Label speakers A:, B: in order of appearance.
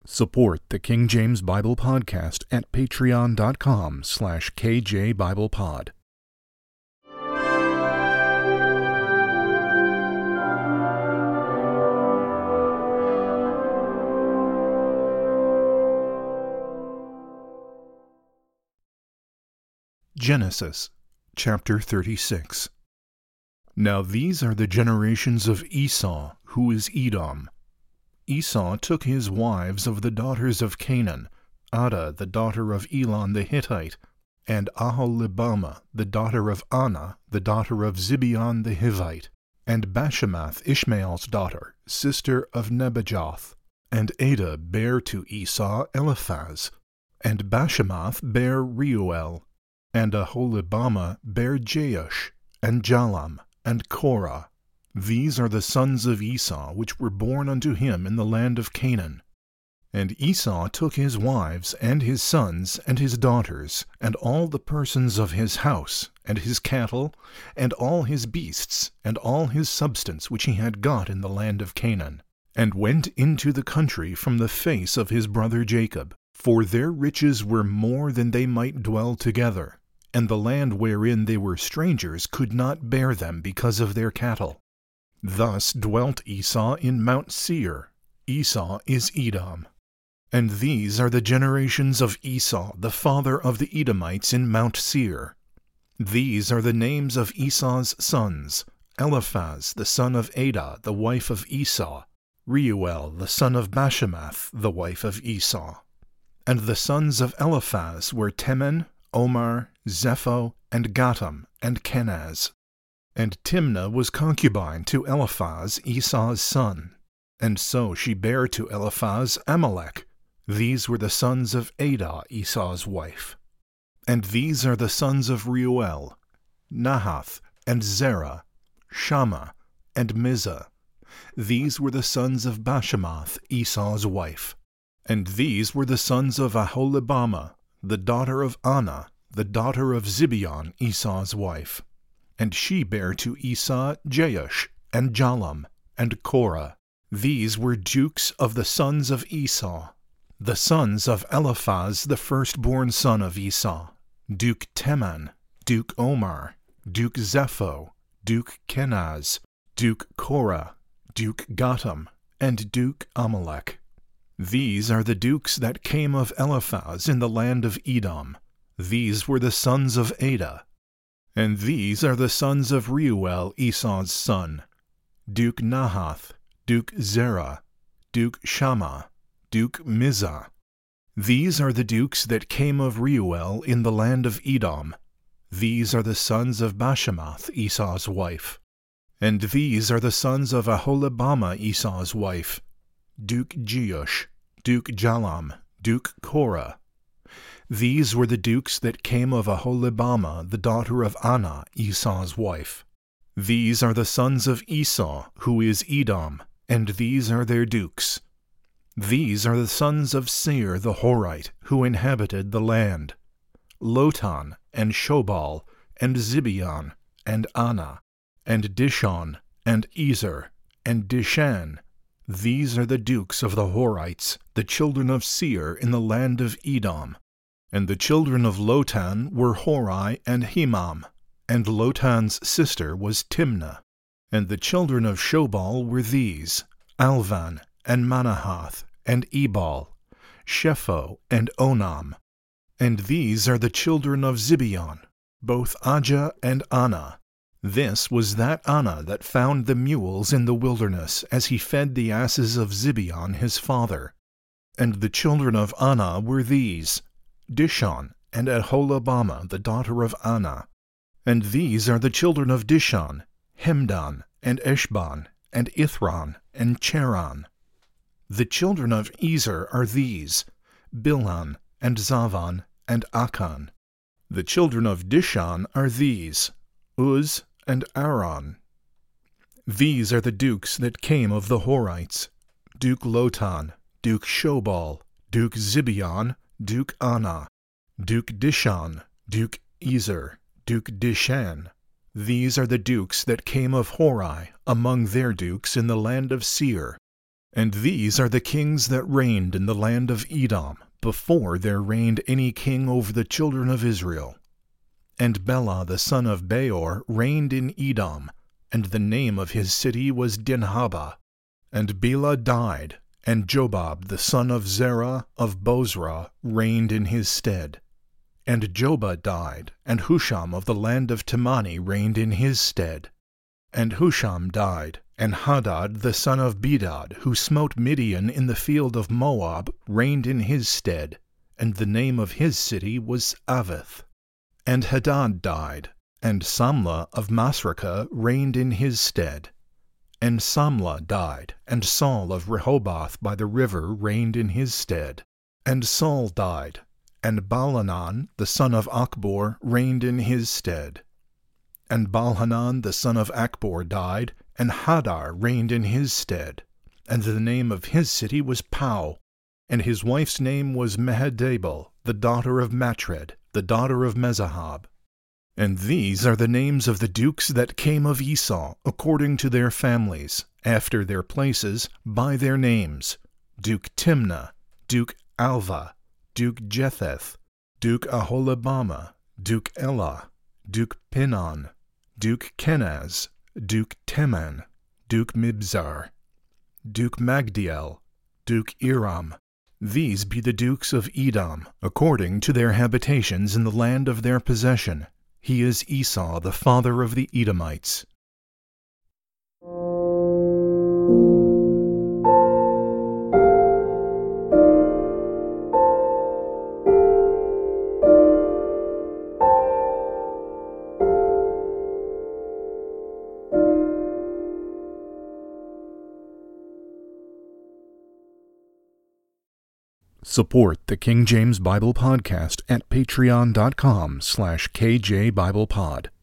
A: Support the King James Bible Podcast at patreon.com/KJBiblePod. Genesis, chapter 36. Now these are the generations of Esau, who is Edom. Esau took his wives of the daughters of Canaan, Adah the daughter of Elon the Hittite, and Aholibamah the daughter of Anah the daughter of Zibeon the Hivite, and Bashemath Ishmael's daughter, sister of Nebajoth. And Adah bare to Esau Eliphaz, and Bashemath bare Reuel, and Aholibamah bare Jeush, and Jalam, and Korah. These are the sons of Esau, which were born unto him in the land of Canaan. And Esau took his wives, and his sons, and his daughters, and all the persons of his house, and his cattle, and all his beasts, and all his substance which he had got in the land of Canaan, and went into the country from the face of his brother Jacob, for their riches were more than they might dwell together, and the land wherein they were strangers could not bear them because of their cattle. Thus dwelt Esau in Mount Seir. Esau is Edom. And these are the generations of Esau, the father of the Edomites in Mount Seir. These are the names of Esau's sons: Eliphaz the son of Adah, the wife of Esau; Reuel the son of Bashemath, the wife of Esau. And the sons of Eliphaz were Teman, Omar, Zepho, and Gatam, and Kenaz. And Timnah was concubine to Eliphaz, Esau's son. And so she bare to Eliphaz Amalek. These were the sons of Adah, Esau's wife. And these are the sons of Reuel: Nahath, and Zerah, Shammah, and Mizah. These were the sons of Bashemath, Esau's wife. And these were the sons of Aholibamah, the daughter of Anah, the daughter of Zibeon, Esau's wife. And she bare to Esau Jeush, and Jalam, and Korah. These were dukes of the sons of Esau. The sons of Eliphaz, the firstborn son of Esau: Duke Teman, Duke Omar, Duke Zepho, Duke Kenaz, Duke Korah, Duke Gatam, and Duke Amalek. These are the dukes that came of Eliphaz in the land of Edom. These were the sons of Adah. And these are the sons of Reuel, Esau's son: Duke Nahath, Duke Zerah, Duke Shammah, Duke Mizah. These are the dukes that came of Reuel in the land of Edom. These are the sons of Bashemath, Esau's wife. And these are the sons of Aholibamah, Esau's wife: Duke Jeush, Duke Jalam, Duke Korah. These were the dukes that came of Aholibamah, the daughter of Anah, Esau's wife. These are the sons of Esau, who is Edom, and these are their dukes. These are the sons of Seir the Horite, who inhabited the land: Lotan, and Shobal, and Zibeon, and Anah, and Dishon, and Ezer, and Dishan. These are the dukes of the Horites, the children of Seir in the land of Edom. And the children of Lotan were Hori and Hemam, and Lotan's sister was Timnah. And the children of Shobal were these: Alvan, and Manahath, and Ebal, Shepho, and Onam. And these are the children of Zibeon, both Ajah and Anah. This was that Anah that found the mules in the wilderness, as he fed the asses of Zibeon his father. And the children of Anah were these: Dishon, and Aholibamah, the daughter of Anah. And these are the children of Dishon: Hemdan, and Eshban, and Ithran, and Cheran. The children of Ezer are these: Bilhan, and Zavan, and Akan. The children of Dishon are these: Uz, and Aran. These are the dukes that came of the Horites: Duke Lotan, Duke Shobal, Duke Zibeon, Duke Anah, Duke Dishon, Duke Ezer, Duke Dishan. These are the dukes that came of Hori, among their dukes in the land of Seir. And these are the kings that reigned in the land of Edom, before there reigned any king over the children of Israel. And Bela the son of Beor reigned in Edom, and the name of his city was Dinhabah. And Bela died, and Jobab the son of Zerah of Bozrah reigned in his stead. And Jobab died, and Husham of the land of Temani reigned in his stead. And Husham died, and Hadad the son of Bedad, who smote Midian in the field of Moab, reigned in his stead, and the name of his city was Avith. And Hadad died, and Samlah of Masrekah reigned in his stead. And Samlah died, and Saul of Rehoboth by the river reigned in his stead. And Saul died, and Baalhanan the son of Achbor reigned in his stead. And Baalhanan the son of Achbor died, and Hadar reigned in his stead. And the name of his city was Pau, and his wife's name was Mehetabel, the daughter of Matred, the daughter of Mezahab. And these are the names of the dukes that came of Esau, according to their families, after their places, by their names: Duke Timnah, Duke Alva, Duke Jetheth, Duke Aholibamah, Duke Elah, Duke Pinon, Duke Kenaz, Duke Teman, Duke Mibzar, Duke Magdiel, Duke Iram. These be the dukes of Edom, according to their habitations in the land of their possession. He is Esau, the father of the Edomites. Support the King James Bible Podcast at patreon.com/KJBiblePod.